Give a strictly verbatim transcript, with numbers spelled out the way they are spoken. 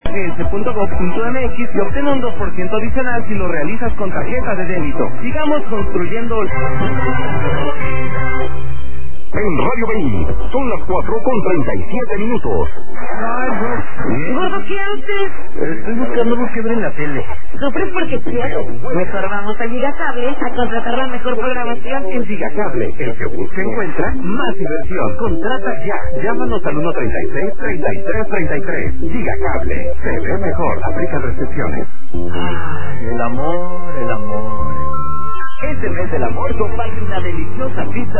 s punto gov punto m x y obtén un dos por ciento adicional si lo realizas con tarjeta de débito. Sigamos construyendo. En Radio B I son las cuatro con treinta y siete minutos. Ay, no. Gordo, ¿qué haces? Estoy buscando algo que ver en la tele. Sufres porque quiero. Mejor vamos a Gigacable a contratar la mejor programación. En Gigacable, el que busca encuentra más diversión. Contrata ya. Llámanos al uno treinta y seis, treinta y tres treinta y tres. Gigacable. Se ve mejor. Aplica restricciones. Ay, el amor, el amor. Este mes del amor comparte una deliciosa pizza